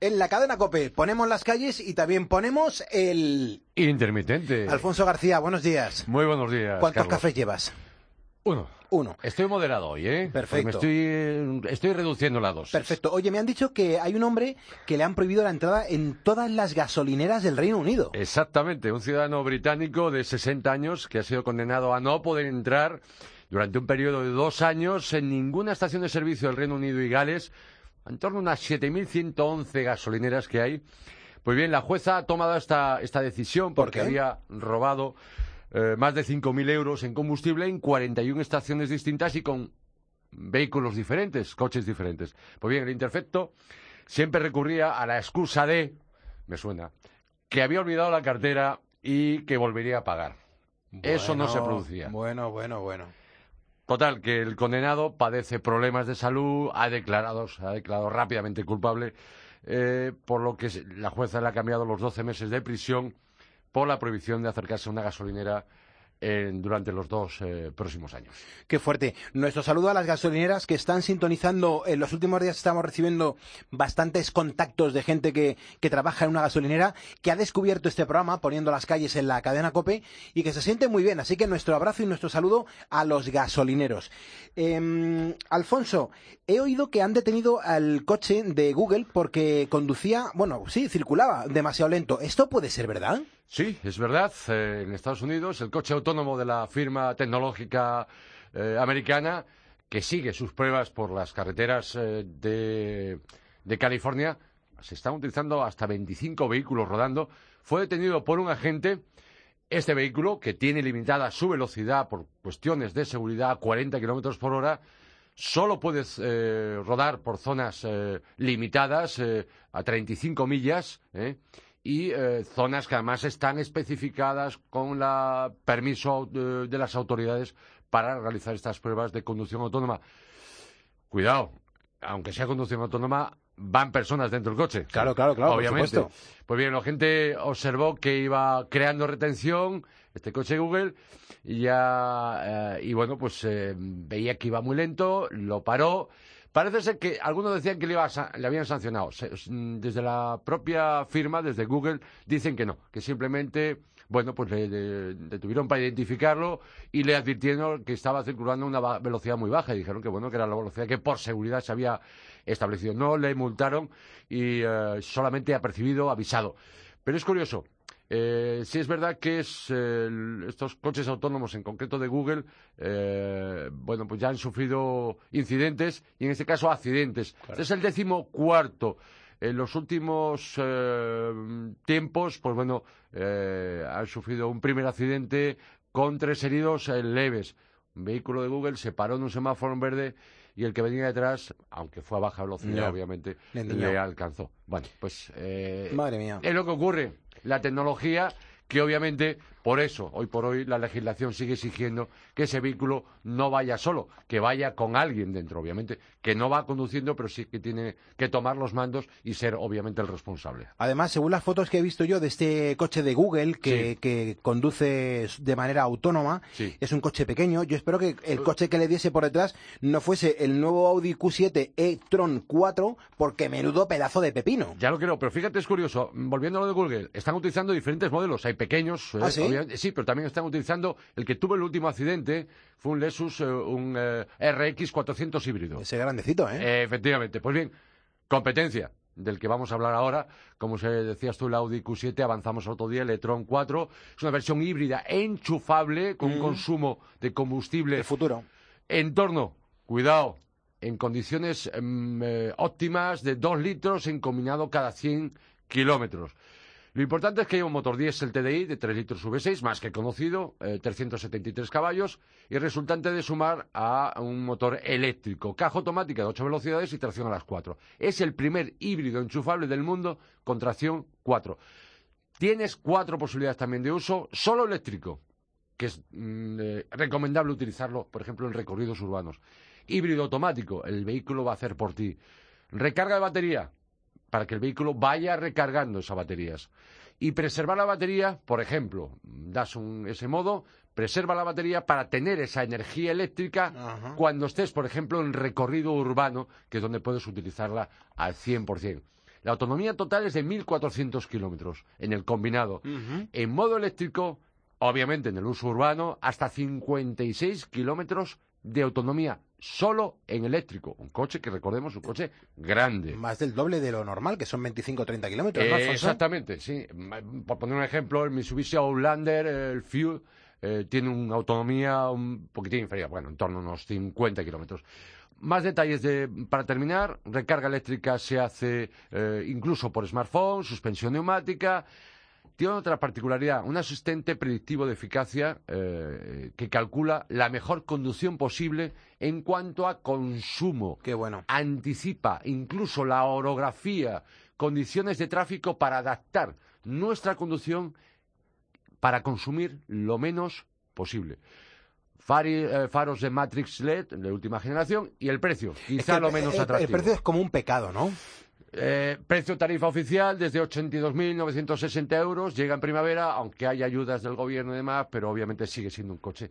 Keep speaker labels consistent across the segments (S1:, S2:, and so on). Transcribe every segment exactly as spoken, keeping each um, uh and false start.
S1: En la cadena COPE ponemos las calles y también ponemos el...
S2: Intermitente.
S1: Alfonso García, buenos días.
S2: Muy buenos días,
S1: ¿Cuántos
S2: Carlos.
S1: cafés llevas?
S2: Uno.
S1: Uno.
S2: Estoy moderado hoy, ¿eh?
S1: Perfecto.
S2: Me estoy, estoy reduciendo la dosis.
S1: Perfecto. Oye, me han dicho que hay un hombre que le han prohibido la entrada en todas las gasolineras del Reino Unido.
S2: Exactamente, un ciudadano británico de sesenta años que ha sido condenado a no poder entrar durante un periodo de dos años en ninguna estación de servicio del Reino Unido y Gales, en torno a unas siete mil ciento once gasolineras que hay. Pues bien, la jueza ha tomado esta, esta decisión porque
S1: ¿Por qué?
S2: había robado eh, más de cinco mil euros en combustible en cuarenta y una estaciones distintas y con vehículos diferentes, coches diferentes. Pues bien, el Interfecto siempre recurría a la excusa de, me suena, que había olvidado la cartera y que volvería a pagar. Eso no se producía.
S1: Bueno, bueno, bueno.
S2: Total, que el condenado padece problemas de salud, ha declarado, ha declarado rápidamente culpable, eh, por lo que la jueza le ha cambiado los doce meses de prisión por la prohibición de acercarse a una gasolinera en, durante los dos eh, próximos años.
S1: Qué fuerte. Nuestro saludo a las gasolineras que están sintonizando. En los últimos días estamos recibiendo bastantes contactos de gente que, que trabaja en una gasolinera, que ha descubierto este programa poniendo las calles en la cadena COPE y que se siente muy bien. Así que nuestro abrazo y nuestro saludo a los gasolineros. Eh, Alfonso, he oído que han detenido al coche de Google porque conducía, bueno, sí, circulaba demasiado lento. ¿Esto puede ser verdad?
S2: Sí, es verdad. Eh, en Estados Unidos, el coche autónomo de la firma tecnológica eh, americana, que sigue sus pruebas por las carreteras eh, de, de California, se están utilizando hasta veinticinco vehículos rodando. Fue detenido por un agente. Este vehículo, que tiene limitada su velocidad por cuestiones de seguridad a cuarenta kilómetros por hora, solo puede eh, rodar por zonas eh, limitadas eh, a treinta y cinco millas, ¿eh? y eh, zonas que además están especificadas con el permiso de, de las autoridades para realizar estas pruebas de conducción autónoma. Cuidado, aunque sea conducción autónoma, van personas dentro del coche.
S1: Claro, claro, claro,
S2: obviamente.
S1: por supuesto.
S2: Pues bien, la gente observó que iba creando retención este coche Google y ya, eh, y bueno, pues eh, veía que iba muy lento, lo paró. Parece ser que algunos decían que le, iba a, le habían sancionado. Se, desde la propia firma, desde Google, dicen que no, que simplemente, bueno, pues le, le, le tuvieron para identificarlo y le advirtieron que estaba circulando a una velocidad muy baja y dijeron que, bueno, que era la velocidad que por seguridad se había establecido. No le multaron y eh, solamente ha percibido, avisado. Pero es curioso. Eh, sí es verdad que es, eh, estos coches autónomos, en concreto de Google, eh, bueno, pues ya han sufrido incidentes y en este caso accidentes. Claro. Este es el décimo cuarto. En los últimos eh, tiempos, pues bueno, eh, han sufrido un primer accidente con tres heridos eh, leves. Un vehículo de Google se paró en un semáforo en verde y el que venía detrás, aunque fue a baja velocidad, no, obviamente, le alcanzó. Bueno, pues eh,
S1: Madre mía.
S2: Es lo que ocurre. La tecnología, que obviamente, por eso, hoy por hoy, la legislación sigue exigiendo que ese vehículo no vaya solo, que vaya con alguien dentro, obviamente, que no va conduciendo, pero sí que tiene que tomar los mandos y ser, obviamente, el responsable.
S1: Además, según las fotos que he visto yo de este coche de Google, que, sí. que conduce de manera autónoma, sí. es un coche pequeño. Yo espero que el coche que le diese por detrás no fuese el nuevo Audi Q siete e-tron cuatro, porque menudo pedazo de pepino.
S2: Ya lo creo, pero fíjate, es curioso, volviendo a lo de Google, están utilizando diferentes modelos, hay pequeños,
S1: ¿Ah,
S2: eh,
S1: sí?
S2: sí, pero también están utilizando el que tuvo el último accidente, fue un Lexus, eh, un eh, R X cuatrocientos híbrido.
S1: Ese grandecito, ¿eh?
S2: eh efectivamente, pues bien, competencia del que vamos a hablar ahora, como se decías tú, el Audi Q siete, avanzamos el otro día, el e-tron cuatro, es una versión híbrida enchufable, con mm. un consumo de combustible...
S1: El futuro.
S2: En torno, cuidado, en condiciones eh, óptimas de dos litros en combinado cada cien kilómetros. Lo importante es que hay un motor diésel T D I de tres litros V seis, más que conocido, eh, trescientos setenta y tres caballos, y resultante de sumar a un motor eléctrico, caja automática de ocho velocidades y tracción a las cuatro. Es el primer híbrido enchufable del mundo con tracción cuatro. Tienes cuatro posibilidades también de uso, solo eléctrico, que es mm, eh, recomendable utilizarlo, por ejemplo, en recorridos urbanos. Híbrido automático, el vehículo va a hacer por ti. Recarga de batería, para que el vehículo vaya recargando esas baterías. Y preservar la batería, por ejemplo, das un, ese modo, preserva la batería para tener esa energía eléctrica Ajá. cuando estés, por ejemplo, en recorrido urbano, que es donde puedes utilizarla al cien por cien. La autonomía total es de mil cuatrocientos kilómetros en el combinado.
S1: Uh-huh.
S2: En modo eléctrico, obviamente en el uso urbano, hasta cincuenta y seis kilómetros de autonomía solo en eléctrico. Un coche que, recordemos, un coche grande.
S1: Más del doble de lo normal, que son veinticinco o treinta kilómetros, ¿no,
S2: Eh,
S1: Alfonso?
S2: exactamente, sí. Por poner un ejemplo, el Mitsubishi Outlander, el Fuel, eh, tiene una autonomía un poquitín inferior, bueno, en torno a unos cincuenta kilómetros. Más detalles de, para terminar, recarga eléctrica se hace eh, incluso por smartphone, suspensión neumática. Tiene otra particularidad, un asistente predictivo de eficacia eh, que calcula la mejor conducción posible en cuanto a consumo.
S1: Qué bueno.
S2: Anticipa incluso la orografía, condiciones de tráfico para adaptar nuestra conducción para consumir lo menos posible. Fari, eh, faros de Matrix L E D de última generación y el precio, quizá
S1: Es que
S2: lo menos
S1: el,
S2: atractivo.
S1: El precio es como un pecado, ¿no?
S2: Eh, precio tarifa oficial desde ochenta y dos mil novecientos sesenta euros, llega en primavera, aunque hay ayudas del gobierno y demás, pero obviamente sigue siendo un coche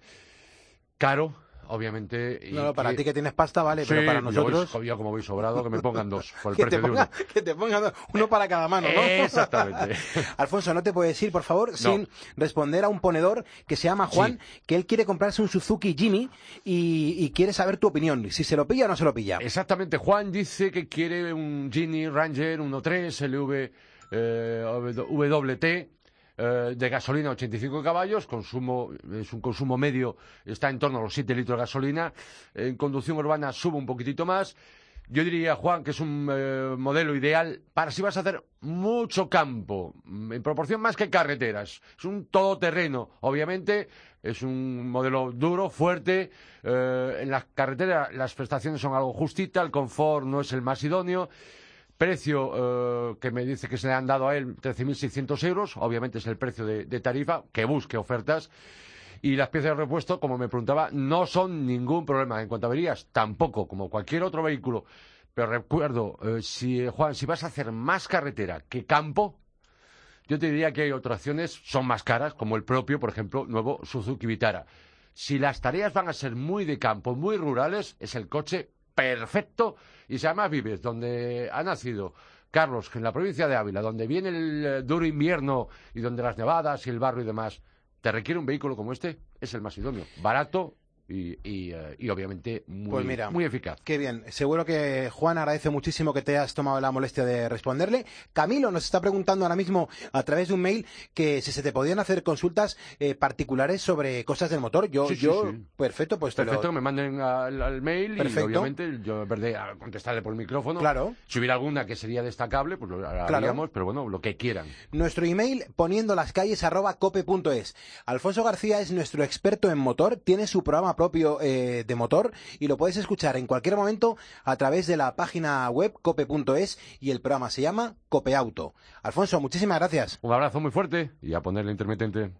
S2: caro, obviamente. Y
S1: no, no, para
S2: que...
S1: ti que tienes pasta, vale,
S2: sí,
S1: pero para
S2: yo
S1: nosotros...
S2: Voy, yo como voy sobrado, que me pongan dos, por el
S1: que,
S2: precio
S1: te ponga,
S2: de uno.
S1: que te pongan dos, uno para cada mano, ¿no?
S2: Exactamente.
S1: Alfonso, no te puedes ir, por favor, no. sin responder a un ponedor que se llama Juan, sí. que él quiere comprarse un Suzuki Jimny y, y quiere saber tu opinión, si se lo pilla o no se lo pilla.
S2: Exactamente, Juan dice que quiere un Jimny Ranger uno punto tres L V eh, W T eh, de gasolina ochenta y cinco caballos, consumo, es un consumo medio, está en torno a los siete litros de gasolina, en conducción urbana sube un poquitito más. Yo diría, Juan, que es un eh, modelo ideal para si vas a hacer mucho campo, en proporción más que carreteras. Es un todoterreno, obviamente, es un modelo duro, fuerte. Eh, en las carreteras las prestaciones son algo justitas, el confort no es el más idóneo. Precio eh, que me dice que se le han dado a él, trece mil seiscientos euros, obviamente es el precio de, de tarifa, que busque ofertas. Y las piezas de repuesto, como me preguntaba, no son ningún problema. En cuanto a averías, tampoco, como cualquier otro vehículo. Pero recuerdo, eh, si Juan, si vas a hacer más carretera que campo, yo te diría que hay otras opciones, son más caras, como el propio, por ejemplo, nuevo Suzuki Vitara. Si las tareas van a ser muy de campo, muy rurales, es el coche perfecto. Y si además vives donde ha nacido Carlos, que en la provincia de Ávila, donde viene el eh, duro invierno y donde las nevadas y el barro y demás, te requiere un vehículo como este, es el más idóneo, barato y, y, uh, y obviamente muy,
S1: pues mira,
S2: muy eficaz.
S1: Qué bien, seguro que Juan agradece muchísimo que te hayas tomado la molestia de responderle. Camilo nos está preguntando ahora mismo a través de un mail que si se te podían hacer consultas eh, particulares sobre cosas del motor. Yo,
S2: sí, sí,
S1: yo
S2: sí.
S1: perfecto, pues
S2: perfecto,
S1: te lo...
S2: que me manden al, al mail. Perfecto. Y obviamente yo veré a contestarle por el micrófono.
S1: Claro.
S2: Si hubiera alguna que sería destacable, pues lo haríamos, claro. Pero bueno, lo que quieran.
S1: Nuestro email, poniendo las calles arroba cope punto es. Alfonso García es nuestro experto en motor, tiene su programa propio eh, de motor y lo puedes escuchar en cualquier momento a través de la página web cope punto es y el programa se llama Cope Auto. Alfonso, muchísimas gracias.
S2: Un abrazo muy fuerte y a ponerle intermitente.